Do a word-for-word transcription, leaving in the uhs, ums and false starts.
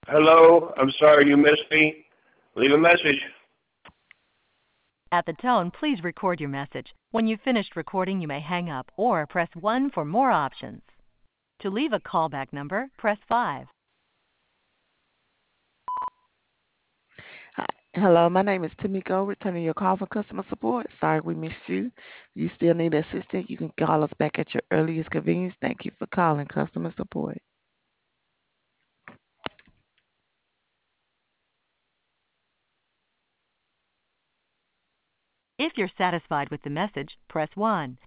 Hello, I'm sorry you missed me. Leave a message. At the tone, please record your message. When you've finished recording, you may hang up or press one for more options. To leave a callback number, press five. Hi. Hello, my name is Tamiko, returning your call from customer support. Sorry we missed you. If you still need assistance, you can call us back at your earliest convenience. Thank you for calling customer support. If you're satisfied with the message, press one.